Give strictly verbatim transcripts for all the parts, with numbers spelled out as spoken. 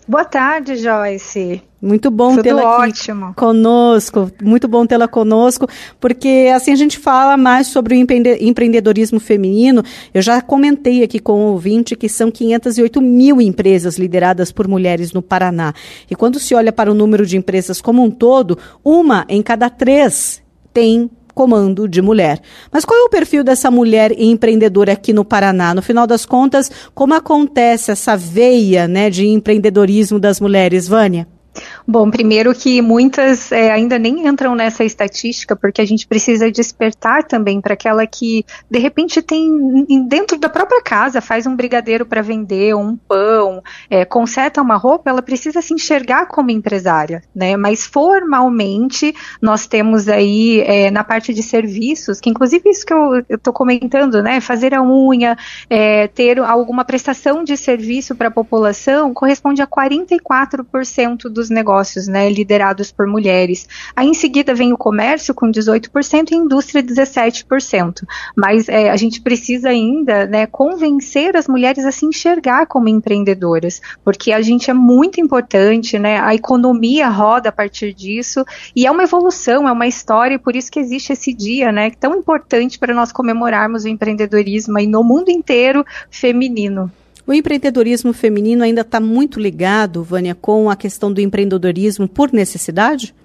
Boa tarde, Joyce. Muito bom tê-la aqui ótimo. conosco, muito bom tê-la conosco, porque assim a gente fala mais sobre o empre- empreendedorismo feminino. Eu já comentei aqui com o ouvinte que são quinhentas e oito mil empresas lideradas por mulheres no Paraná. E quando se olha para o número de empresas como um todo, uma em cada três tem comando de mulher. Mas qual é o perfil dessa mulher empreendedora aqui no Paraná? No final das contas, como acontece essa veia, né, de empreendedorismo das mulheres, Vânia? Bom, primeiro que muitas é, ainda nem entram nessa estatística, porque a gente precisa despertar também para aquela que, de repente, tem dentro da própria casa, faz um brigadeiro para vender, um pão, é, conserta uma roupa, ela precisa se enxergar como empresária, né? Mas formalmente, nós temos aí, é, na parte de serviços, que inclusive isso que eu estou comentando, né? Fazer a unha, é, ter alguma prestação de serviço para a população, corresponde a quarenta e quatro por cento dos negócios, né, liderados por mulheres. Aí em seguida vem o comércio com dezoito por cento e a indústria dezessete por cento. Mas é, a gente precisa ainda, né, convencer as mulheres a se enxergar como empreendedoras, porque a gente é muito importante, né, a economia roda a partir disso e é uma evolução, é uma história, e por isso que existe esse dia, né, tão importante para nós comemorarmos o empreendedorismo aí no mundo inteiro feminino. O empreendedorismo feminino ainda está muito ligado, Vânia, com a questão do empreendedorismo por necessidade?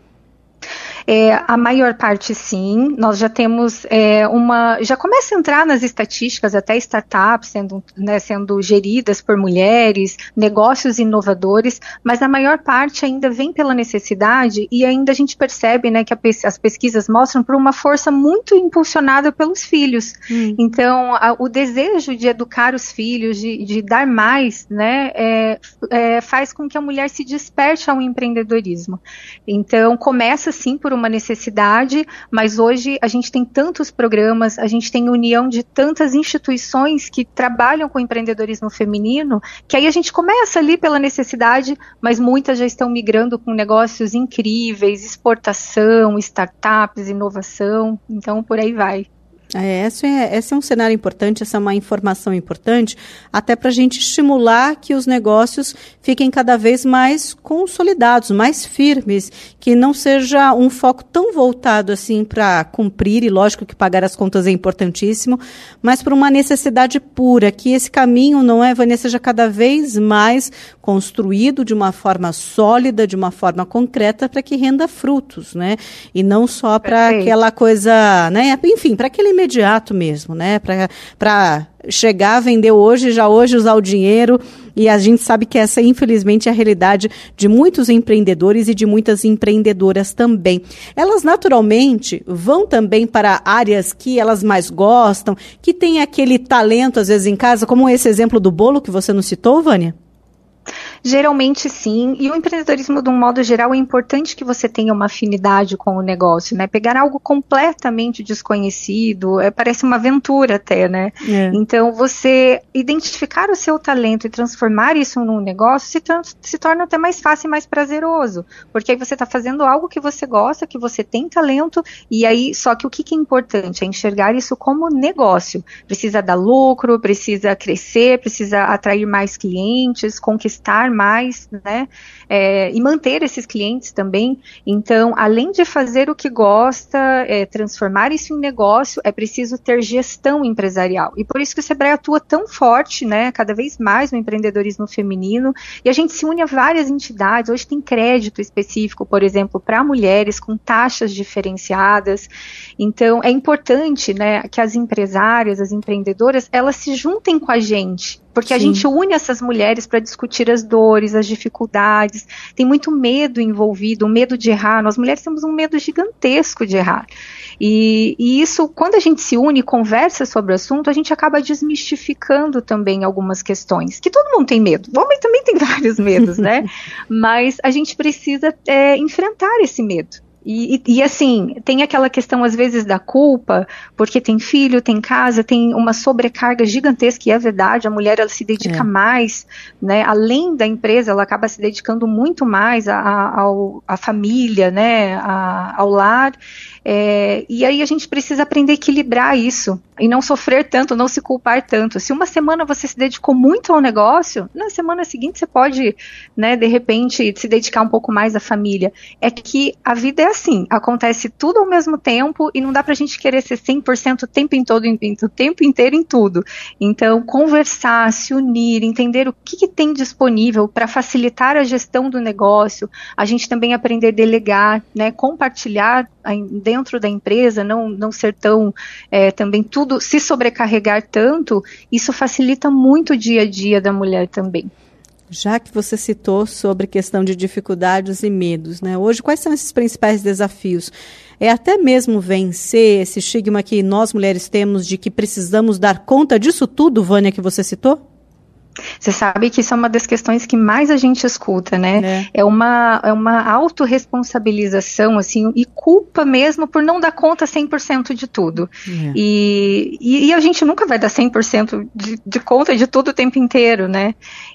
É, a maior parte sim, nós já temos é, uma, já começa a entrar nas estatísticas, até startups sendo, né, sendo geridas por mulheres, negócios inovadores, mas a maior parte ainda vem pela necessidade e ainda a gente percebe, né, que a, as pesquisas mostram por uma força muito impulsionada pelos filhos. Hum. Então, a, o desejo de educar os filhos, de, de dar mais, né, é, é, faz com que a mulher se desperte ao empreendedorismo. Então, começa sim por uma necessidade, mas hoje a gente tem tantos programas, a gente tem união de tantas instituições que trabalham com empreendedorismo feminino, que aí a gente começa ali pela necessidade, mas muitas já estão migrando com negócios incríveis, exportação, startups, inovação, então por aí vai. É, esse, é, esse é um cenário importante, essa é uma informação importante, até para a gente estimular que os negócios fiquem cada vez mais consolidados, mais firmes, que não seja um foco tão voltado assim para cumprir, e lógico que pagar as contas é importantíssimo, mas por uma necessidade pura, que esse caminho, não é, Vânia, seja cada vez mais construído de uma forma sólida, de uma forma concreta, para que renda frutos, né? E não só para aquela coisa, né? Enfim, para aquele imediato mesmo, né? Para chegar, vender hoje, já hoje usar o dinheiro, e a gente sabe que essa, infelizmente, é a realidade de muitos empreendedores e de muitas empreendedoras também. Elas, naturalmente, vão também para áreas que elas mais gostam, que tem aquele talento, às vezes, em casa, como esse exemplo do bolo que você nos citou, Vânia? Geralmente sim, e o empreendedorismo de um modo geral é importante que você tenha uma afinidade com o negócio, né? Pegar algo completamente desconhecido, é, parece uma aventura até, né? É. Então você identificar o seu talento e transformar isso num negócio se, se torna até mais fácil e mais prazeroso, porque aí você está fazendo algo que você gosta, que você tem talento, e aí, só que o que, que é importante? É enxergar isso como negócio, precisa dar lucro, precisa crescer, precisa atrair mais clientes, conquistar mais, né, é, e manter esses clientes também. Então, além de fazer o que gosta, é, transformar isso em negócio, é preciso ter gestão empresarial, e por isso que o Sebrae atua tão forte, né, cada vez mais no empreendedorismo feminino, e a gente se une a várias entidades. Hoje tem crédito específico, por exemplo, para mulheres com taxas diferenciadas. Então, é importante, né, que as empresárias, as empreendedoras, elas se juntem com a gente, porque Sim. a gente une essas mulheres para discutir as dores, as dificuldades. Tem muito medo envolvido, o medo de errar. Nós mulheres temos um medo gigantesco de errar. E, e isso, quando a gente se une e conversa sobre o assunto, a gente acaba desmistificando também algumas questões, que todo mundo tem medo. O homem também tem vários medos, né? Mas a gente precisa é, enfrentar esse medo. E, e, e assim, tem aquela questão às vezes da culpa, porque tem filho, tem casa, tem uma sobrecarga gigantesca, e é verdade, a mulher ela se dedica é. mais, né, além da empresa, ela acaba se dedicando muito mais à família, né, a, ao lar, é, e aí a gente precisa aprender a equilibrar isso, e não sofrer tanto, não se culpar tanto. Se uma semana você se dedicou muito ao negócio, na semana seguinte você pode, né, de repente, se dedicar um pouco mais à família. É que a vida é assim, acontece tudo ao mesmo tempo e não dá pra gente querer ser cem por cento o tempo, em todo, o tempo inteiro em tudo. Então, conversar, se unir, entender o que, que tem disponível para facilitar a gestão do negócio, a gente também aprender a delegar, né, compartilhar dentro da empresa, não, não ser tão, é, também tudo, se sobrecarregar tanto, isso facilita muito o dia a dia da mulher também. Já que você citou sobre questão de dificuldades e medos, né? Hoje, quais são esses principais desafios? É até mesmo vencer esse estigma que nós mulheres temos de que precisamos dar conta disso tudo, Vânia, que você citou? Você sabe que isso é uma das questões que mais a gente escuta, né? É, é uma, é uma autorresponsabilização, assim, e culpa mesmo por não dar conta cem por cento de tudo. É. E, e, e a gente nunca vai dar cem por cento de, de conta de tudo o tempo inteiro, né?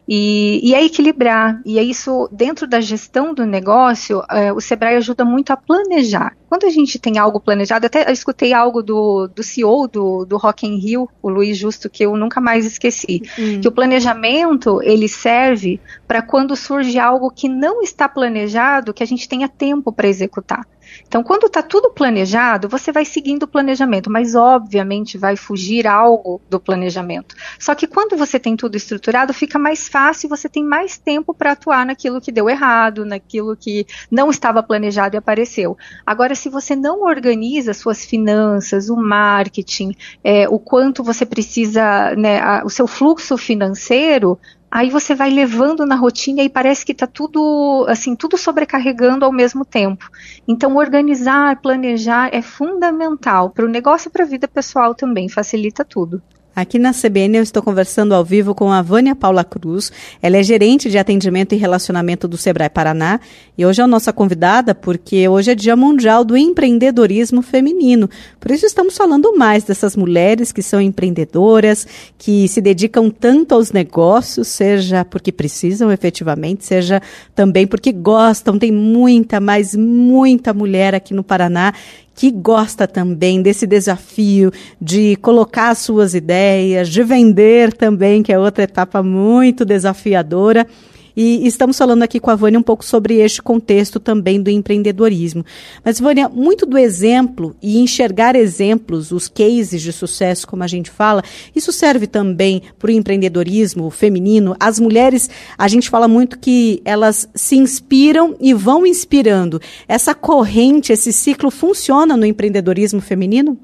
E, e é equilibrar. E é isso, dentro da gestão do negócio, é, o Sebrae ajuda muito a planejar. Quando a gente tem algo planejado, até eu escutei algo do, do C E O do, do Rock in Rio, o Luiz Justo, que eu nunca mais esqueci, hum. que o planejamento, ele serve para quando surge algo que não está planejado, que a gente tenha tempo para executar. Então, quando está tudo planejado, você vai seguindo o planejamento, mas obviamente vai fugir algo do planejamento. Só que quando você tem tudo estruturado, fica mais fácil, você tem mais tempo para atuar naquilo que deu errado, naquilo que não estava planejado e apareceu. Agora, se você não organiza suas finanças, o marketing, é, o quanto você precisa, né, a, o seu fluxo financeiro, aí você vai levando na rotina e parece que está tudo, assim, tudo sobrecarregando ao mesmo tempo. Então, organizar, planejar é fundamental para o negócio e para a vida pessoal também, facilita tudo. Aqui na C B N eu estou conversando ao vivo com a Vânia Paula Cruz. Ela é gerente de atendimento e relacionamento do Sebrae Paraná e hoje é a nossa convidada porque hoje é Dia Mundial do Empreendedorismo Feminino. Por isso estamos falando mais dessas mulheres que são empreendedoras, que se dedicam tanto aos negócios, seja porque precisam efetivamente, seja também porque gostam. Tem muita, mas muita mulher aqui no Paraná que gosta também desse desafio de colocar as suas ideias, de vender também, que é outra etapa muito desafiadora. E estamos falando aqui com a Vânia um pouco sobre este contexto também do empreendedorismo. Mas, Vânia, muito do exemplo e enxergar exemplos, os cases de sucesso, como a gente fala, isso serve também para o empreendedorismo feminino. As mulheres, a gente fala muito que elas se inspiram e vão inspirando. Essa corrente, esse ciclo funciona no empreendedorismo feminino?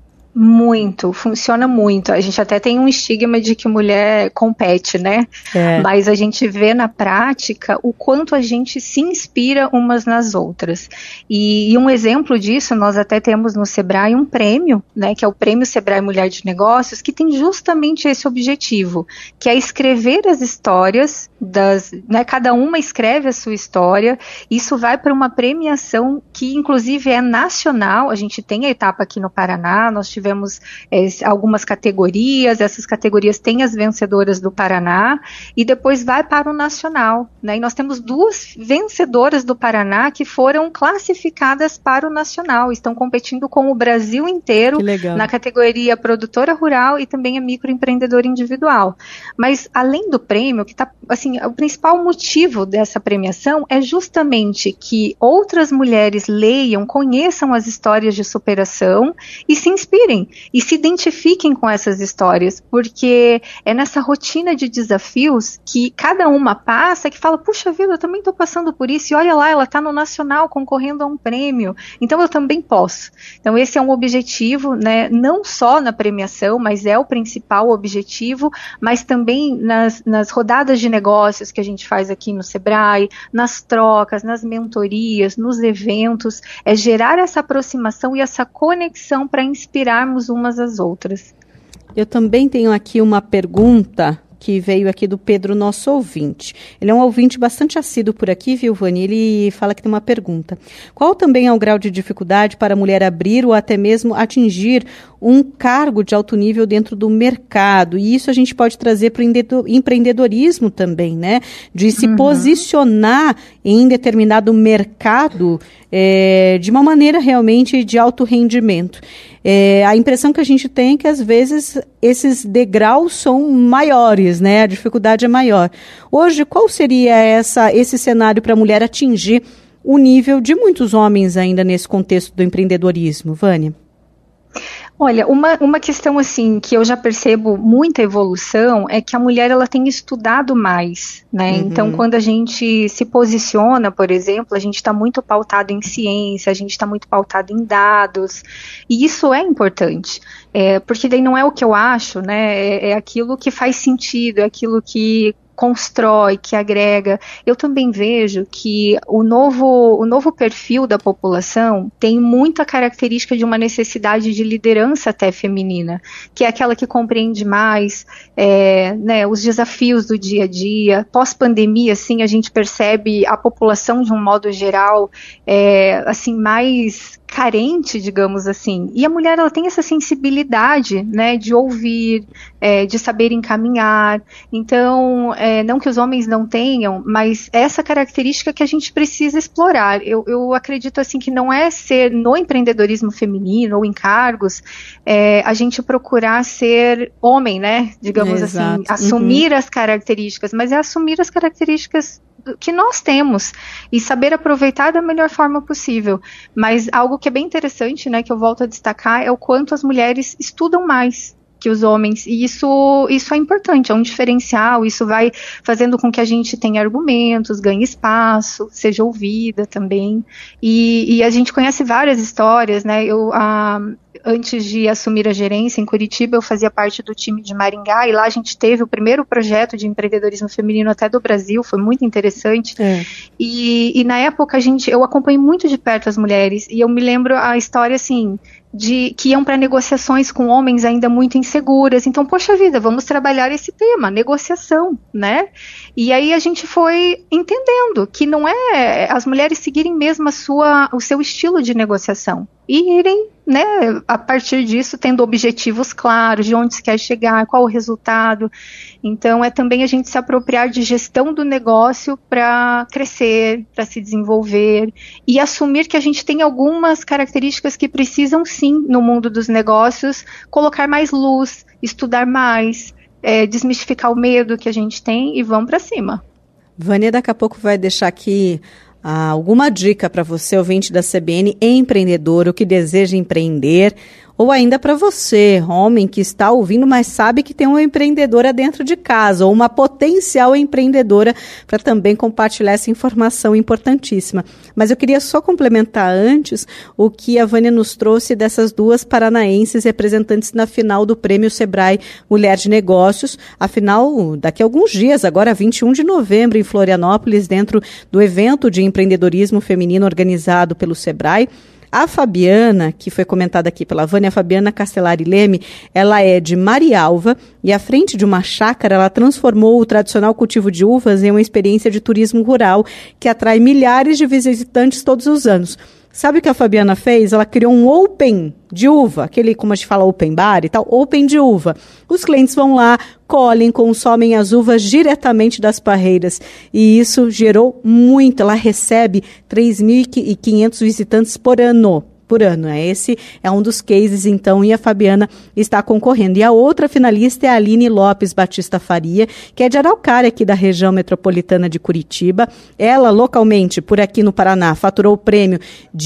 Muito, funciona muito. A gente até tem um estigma de que mulher compete, né? É. Mas a gente vê na prática o quanto a gente se inspira umas nas outras. E, e um exemplo disso, nós até temos no Sebrae um prêmio, né? Que é o Prêmio Sebrae Mulher de Negócios, que tem justamente esse objetivo, que é escrever as histórias das, né? Cada uma escreve a sua história. Isso vai para uma premiação que, inclusive, é nacional. A gente tem a etapa aqui no Paraná, nós tivemos Tivemos é, algumas categorias, essas categorias têm as vencedoras do Paraná e depois vai para o nacional, né? E nós temos duas vencedoras do Paraná que foram classificadas para o nacional, estão competindo com o Brasil inteiro na categoria produtora rural e também a microempreendedora individual. Mas além do prêmio, que tá, assim, o principal motivo dessa premiação é justamente que outras mulheres leiam, conheçam as histórias de superação e se inspirem e se identifiquem com essas histórias, porque é nessa rotina de desafios que cada uma passa, que fala, puxa vida, eu também estou passando por isso, e olha lá, ela está no nacional concorrendo a um prêmio, então eu também posso. Então esse é um objetivo, né, não só na premiação, mas é o principal objetivo, mas também nas, nas rodadas de negócios que a gente faz aqui no Sebrae, nas trocas, nas mentorias, nos eventos, é gerar essa aproximação e essa conexão para inspirar umas às outras. Eu também tenho aqui uma pergunta que veio aqui do Pedro, nosso ouvinte. Ele é um ouvinte bastante assíduo por aqui, viu, Vânia? Ele fala que tem uma pergunta. Qual também é o grau de dificuldade para a mulher abrir ou até mesmo atingir um cargo de alto nível dentro do mercado? E isso a gente pode trazer para o empreendedorismo também, né? De se uhum. posicionar em determinado mercado é, de uma maneira realmente de alto rendimento. É, a impressão que a gente tem é que, às vezes, esses degraus são maiores, né? A dificuldade é maior. Hoje, qual seria essa, esse cenário para a mulher atingir o nível de muitos homens ainda nesse contexto do empreendedorismo, Vânia? Olha, uma, uma questão assim que eu já percebo muita evolução é que a mulher ela tem estudado mais, né? Uhum. Então, quando a gente se posiciona, por exemplo, a gente está muito pautado em ciência, a gente está muito pautado em dados, e isso é importante, é, porque daí não é o que eu acho, né? É, é aquilo que faz sentido, é aquilo que constrói, que agrega. Eu também vejo que o novo, o novo perfil da população tem muita característica de uma necessidade de liderança até feminina, que é aquela que compreende mais é, né, os desafios do dia a dia. Pós-pandemia, assim, a gente percebe a população de um modo geral é, assim, mais carente, digamos assim, e a mulher ela tem essa sensibilidade, né, de ouvir, é, de saber encaminhar. Então, é, não que os homens não tenham, mas essa característica que a gente precisa explorar. Eu, eu acredito assim que não é ser no empreendedorismo feminino ou em cargos, é, a gente procurar ser homem, né, digamos Exato. assim, assumir uhum. as características, mas é assumir as características que nós temos e saber aproveitar da melhor forma possível. Mas algo que é bem interessante, né, que eu volto a destacar, é o quanto as mulheres estudam mais que os homens, e isso, isso é importante, é um diferencial, isso vai fazendo com que a gente tenha argumentos, ganhe espaço, seja ouvida também, e, e a gente conhece várias histórias, né, eu, ah, antes de assumir a gerência em Curitiba, eu fazia parte do time de Maringá, e lá a gente teve o primeiro projeto de empreendedorismo feminino até do Brasil, foi muito interessante, é. e, e na época a gente, eu acompanhei muito de perto as mulheres, e eu me lembro a história assim, de que iam para negociações com homens ainda muito inseguras, então, poxa vida, vamos trabalhar esse tema, negociação, né? E aí a gente foi entendendo que não é as mulheres seguirem mesmo a sua, o seu estilo de negociação, e irem, né, a partir disso, tendo objetivos claros, de onde se quer chegar, qual o resultado. Então, é também a gente se apropriar de gestão do negócio para crescer, para se desenvolver, e assumir que a gente tem algumas características que precisam, sim, no mundo dos negócios, colocar mais luz, estudar mais, é, desmistificar o medo que a gente tem e vamos para cima. Vânia, daqui a pouco vai deixar aqui Ah, alguma dica para você, ouvinte da C B N, empreendedor, o que deseja empreender, ou ainda para você, homem que está ouvindo, mas sabe que tem uma empreendedora dentro de casa, ou uma potencial empreendedora, para também compartilhar essa informação importantíssima. Mas eu queria só complementar antes o que a Vânia nos trouxe dessas duas paranaenses representantes na final do Prêmio Sebrae Mulher de Negócios, afinal, daqui a alguns dias, agora vinte e um de novembro, em Florianópolis, dentro do evento de empreendedorismo feminino organizado pelo Sebrae. A Fabiana, que foi comentada aqui pela Vânia, a Fabiana Castellari Leme, ela é de Marialva e à frente de uma chácara ela transformou o tradicional cultivo de uvas em uma experiência de turismo rural que atrai milhares de visitantes todos os anos. Sabe o que a Fabiana fez? Ela criou um open de uva, aquele, como a gente fala, open bar e tal, open de uva. Os clientes vão lá, colhem, consomem as uvas diretamente das parreiras. E isso gerou muito. Ela recebe três mil e quinhentos visitantes por ano. Por ano. Esse é um dos cases, então, e a Fabiana está concorrendo. E a outra finalista é a Aline Lopes Batista Faria, que é de Araucária, aqui da região metropolitana de Curitiba. Ela, localmente, por aqui no Paraná, faturou o prêmio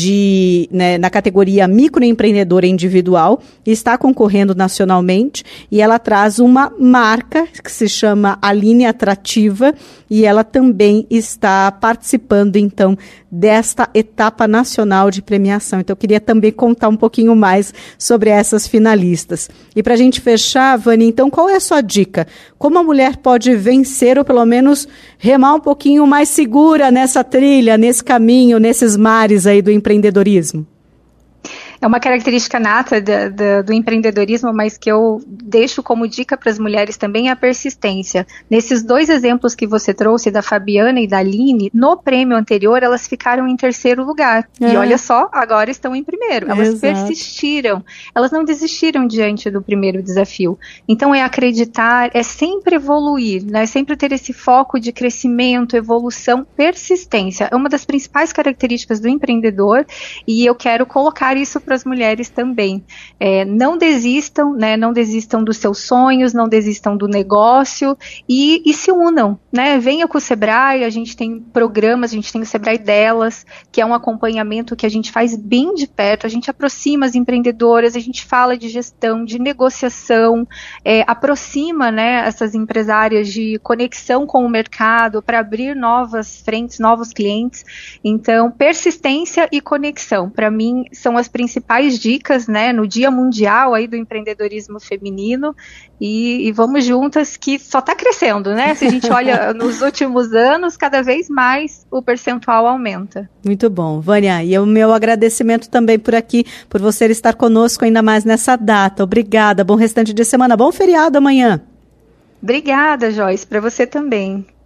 de, né, na categoria microempreendedora individual e está concorrendo nacionalmente. E ela traz uma marca que se chama Aline Atrativa e ela também está participando, então, desta etapa nacional de premiação. Então, eu queria também contar um pouquinho mais sobre essas finalistas. E para a gente fechar, Vânia, então, qual é a sua dica? Como a mulher pode vencer ou pelo menos remar um pouquinho mais segura nessa trilha, nesse caminho, nesses mares aí do empreendedorismo? É uma característica nata da, da, do empreendedorismo, mas que eu deixo como dica para as mulheres também é a persistência. Nesses dois exemplos que você trouxe, da Fabiana e da Aline, no prêmio anterior elas ficaram em terceiro lugar. É. E olha só, agora estão em primeiro. Elas Exato. persistiram, elas não desistiram diante do primeiro desafio. Então é acreditar, é sempre evoluir, né? Sempre ter esse foco de crescimento, evolução, persistência. É uma das principais características do empreendedor e eu quero colocar isso para as mulheres também. É, não desistam, né? Não desistam dos seus sonhos, não desistam do negócio e, e se unam, né? Venha com o Sebrae, a gente tem programas, a gente tem o Sebrae Delas, que é um acompanhamento que a gente faz bem de perto, a gente aproxima as empreendedoras, a gente fala de gestão, de negociação, é, aproxima, né, essas empresárias de conexão com o mercado para abrir novas frentes, novos clientes. Então, persistência e conexão, para mim, são as principais dicas, né, no Dia Mundial aí do Empreendedorismo Feminino e, e vamos juntas que só está crescendo, né? Se a gente olha nos últimos anos, cada vez mais o percentual aumenta. Muito bom, Vânia, e o meu agradecimento também por aqui, por você estar conosco ainda mais nessa data. Obrigada, bom restante de semana, bom feriado amanhã. Obrigada, Joyce, para você também.